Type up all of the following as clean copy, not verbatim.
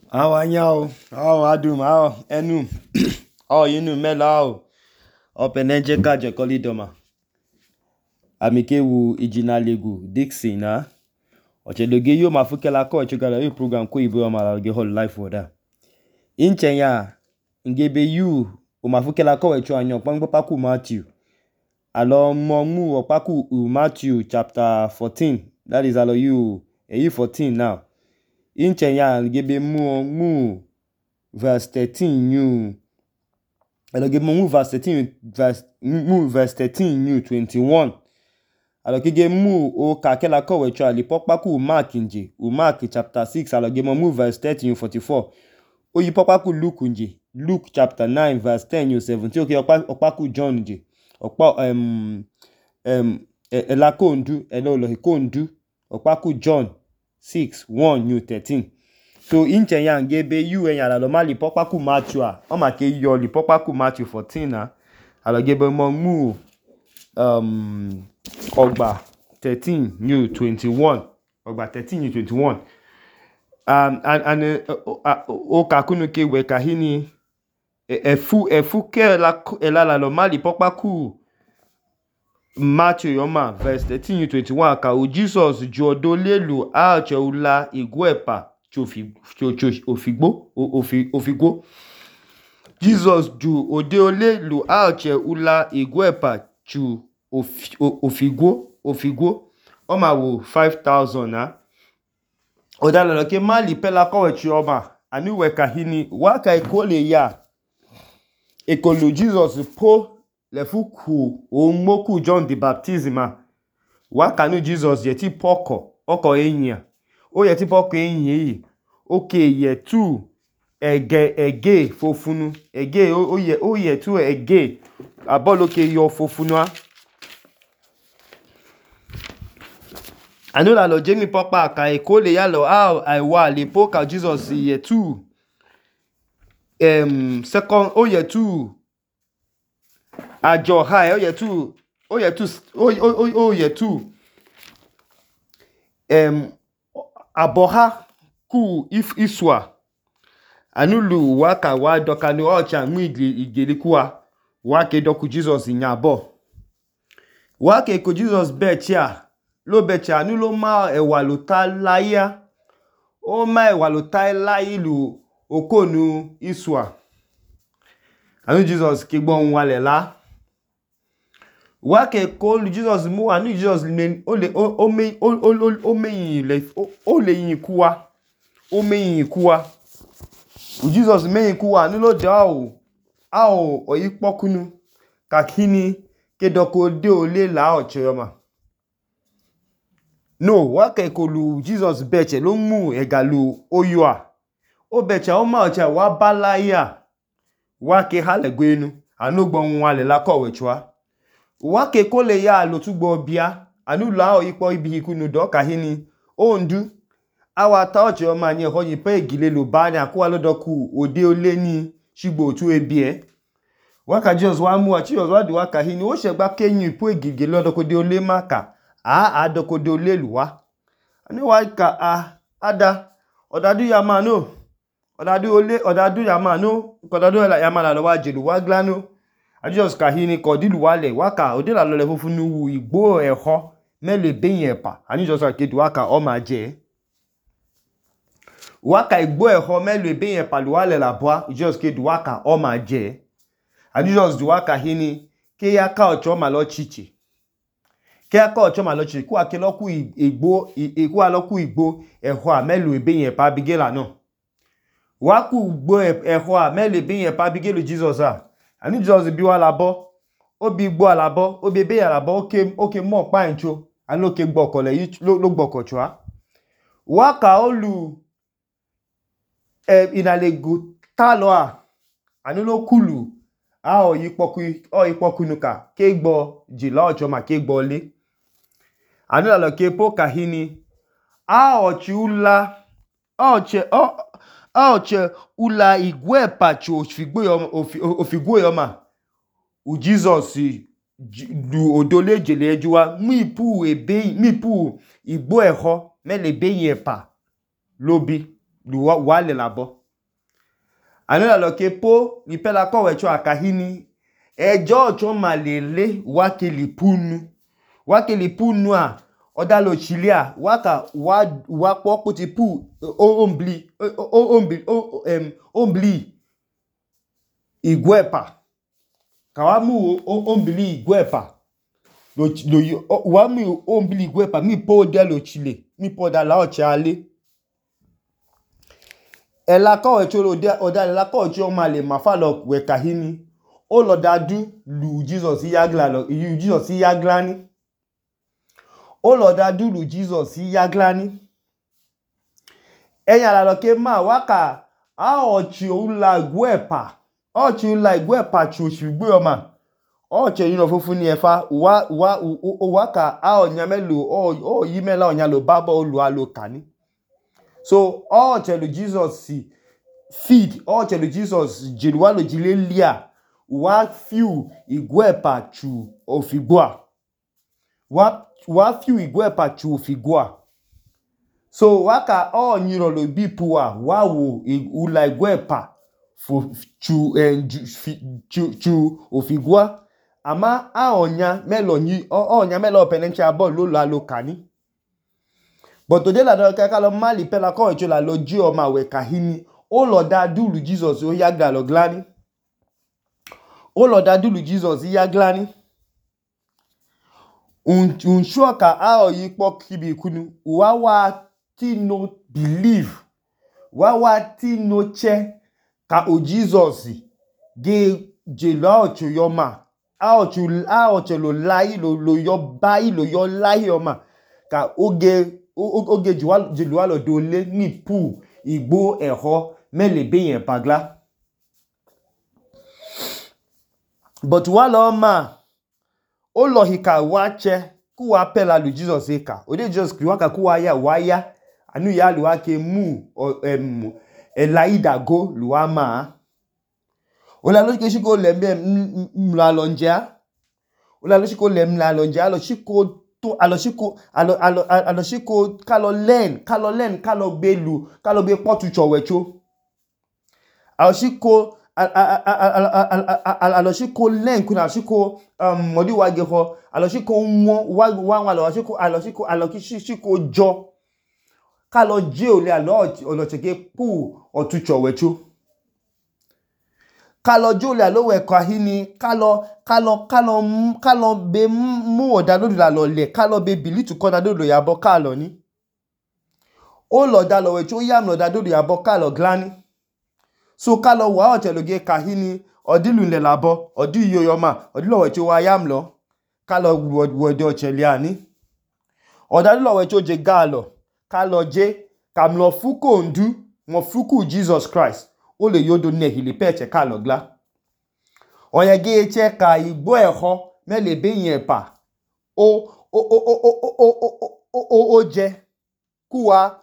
How anyao? How adum? How enu? How yinu melao? Openenje kaje kolidoma. Amike wu ijinalegu Dixie na. Ochedoge yo mafukela ko chugala yo program ko ibo mala ge whole life oda. Inchenya ngebe yu o mafukela ko echo anyo pangbo paku Matthew. Alo momu opaku Matthew chapter 14. That is alo you 14 now. Inchenya ngebe mu verse 13 you. Alors que mon verse 13 new 21. Alors que mu o kakela ko wecho ali pokpaku Mark nje. O Mark chapter 6 alors que mon verse 13 44. O yi pokpaku Luke nje. Luke chapter 9 verse 10 17. Okay okpaku John nje. Okpa elako ndu elolo kondu okpaku John 6 1 13. So inche yang gebe yu enya la mali pokpaku Matthew a o ma ke yo li pokpaku Matthew 14 na alo gebe mo mu ogba 13 new 21 ogba 13 new 21 o kakunu ke we kahini efu ke la lo mali pokpaku Matthew yoma verse 13 new 21 ka o Jesus ju odolelu a che ula igwepa ofigbo Jesus ju odeole lu alche ula igwepa chu ofigwo o ma wo 5000 na odala lo ke mali pela ko chi oma ani we kahini wa ka ikole ya ekolu Jesus po le fuku o moku John the baptism wa kanu Jesus yeti poko oko enyia o yeti poko enyi yi okay ye tu ege fofunu ege o ye tu ege abolo ke yo fofunu a anu la lo jemi popa ka eko le ya lo I wa le poka Jesus ye tu second o ye tu ajo high o ye tu aboha ku if iswa anulu waka wa dokanu ocha mu igelikuwa wake doku Jesus nyabo wake ko Jesus becha lo becha anulo ma ewaluta laya o ma ewaluta lailu okonu iswa anu Jesus ke gbon wale la wake ko Jesus mu anu Jesus o le yin kuwa o meyin kuwa Jesus meyin kuwa nulo jao oyipokunu kakini kedoko de ole la ocheyoma no wake kolu Jesus beche lo mu egalu oyoa o beche o ma oche wa balaya wake halegwenu anugbon wale la kowe chwa wake kole ya lo tugbo bia anu la oyipo ibi ikunu do kahini ondu awa touch o ma ni ho yin pe igile lo ba ni akuwa lodoku ode ole ni shigbo otu ebie waka Jesus wa mu achi Jesus wa di waka hini o segba keyin ipo igige lodoko de ole maka adoko de ole luwa ani wa ka ada odadu ya ma no odadu ole odadu ya ma no kodadu ya ma la lo wa jelu wa glano Jesus ka hini ko dilu wale waka ode la lo le fufunu wu igbo eho mele beyin epa ani Jesus ka di waka o ma je waka igbo eho melu ebe yen paluwale la boa Jesus ke duwaka o ma je and Jesus duwaka hini ke ya ka ocho ma lo chichi ke ya ka ocho ma lo chichi ku akeloku igbo iku aloku igbo eho melu ebe yen pa bigela no waku igbo eho melu ebe yen pa bigelo Jesus and Jesus bi wa labo obi igbo alabo obi ebe ya labo oke mo pa encho and lo ke gbokole yi lo gbokocho waka olu inalegu taloa anulo kulu oyipoku nuka kegbo jila ocho ma kegbo le anula lo kepo kahini oche ula igwe pacho ofigbo yoma u Jesus du odole jele ejuwa mipu igbo eho mele beyin epa lobi wale labo Anola loke po lipela ko wecho akahini ejo cho malele wake lipunu a odalo chilia waka wa po ti pu ombli igwepa kawamu ombli igwepa lo wami ombli igwepa mi po dalo chile mi po da la ochale ela ko wecho odale la ko cho male mafalo we kahini o lo dadu lu Jesus yaglani o lo dadu lu Jesus yaglani eyan la lo ke ma waka a ochi ula gwepa chu shigbe o ma oche yin ofufun ni efa waka a onyamelu o yimela onyalo babo olu alo kani so oche lu Jesus feed oche lu Jesus jilualo jilelia wa few igwepa chu ofigwa wa few igwepa chu ofigwa so waka o nyiro lo bipuwa wa wo ula igwepa chu ofigwa ama onya melo penencha ball lo la lo kani but today la do ka lo mali pela ko echo la lo ji o ma we kahini o lo da dulu Jesus o yaga lo glani o lo da dulu Jesus yaglani unsure ka a o yipo kibi kunu wa ti no believe wa ti no che ka o Jesus ge jelo ocho yoma a ocho lo lai lo yo bai lo yo lai yoma ka oge jelo lo dole ni pu igbo eho melebe yen pagla but wala ma o lo hika wache ku wa pela lu Jesus eka o de Jesus kriwa ku waya anu ya lu ake mu elaida go lu ama o la lo ke shiko lembe mla lonja o la lo shiko lemla lonja alo shiko to alo shiko kalo len kalo belu kalo be potu chowecho alo shiko aloshiko len kuna aloshiko modi wage ho aloshiko mo wa aloshiko jo kalo je ole alocheke pu otucho wecho kalo jo ole alowe kahini kalo be mu odalodu la lo le kalo be bilitu kona dodo yabo kalo ni o lo dalo wecho yam lo dadodo yabo kalo glani so kalo wa oteloge kahini odilu le labo odi yoyoma odilo wecho wa yamlo kalo wode ocheliani odalo wecho je galo kalo je kamlo fuko ndu mo fuku Jesus Christ o le yodo ne hili peche kalo gla oyege eche ka igbo eho melebe yen pa o je kuwa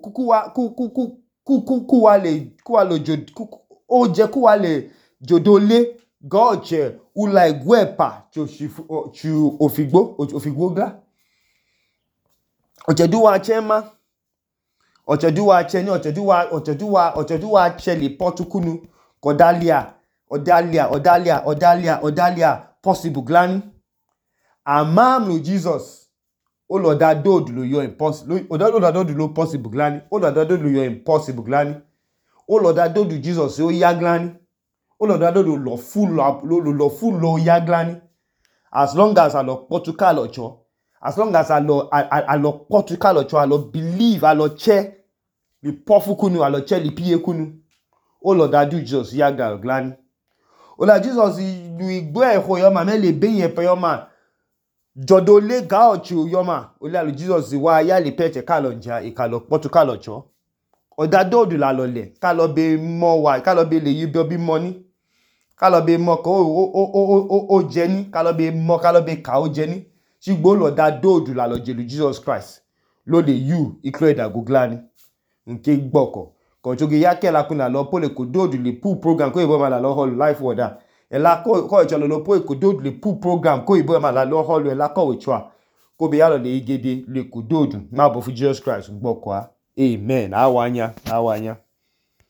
le jodole goche ula igwepa chu ofigbo gla ocheduwa chema ocheduwa cheni ocheduwa cheli potukunu odalia possible glani amam lo Jesus o lo da dodu lo yo impossible o da dodu lo possible glani o lo da dodu lo yo impossible glani o lo da dodu Jesus o ya glani o lo da dodu lo full lo ya glani as long as alo Portugal ocho as long as alo Portugal ocho alo believe alo che li pofu kunu alo che li pie kunu o lo da do Jesus ya glani o la Jesus lu igbo eho yo ma me le beyen pe yo ma jodole ga ocho yoma o la lu Jesus wa ya le peche kalo nja ikalo Portugal ocho o da dodu la lo le kalo be mo wa kalo be le yibo bi money kalo be mo ko o jeni kalo be ka o jeni sigbo lo da dodu la lo jelu Jesus Christ lo le you ikreda guglani nke gboko ko joge yake la kuna lo pole ko dodu le pu program ko ibo ma la lo hall life water ela ko icho lo po ko dodu le pu program ko ibo ma la lo hall ela ko wechwa ko be yalo le igede le ko dodu ma bo fu Jesus Christ gboko amen awanya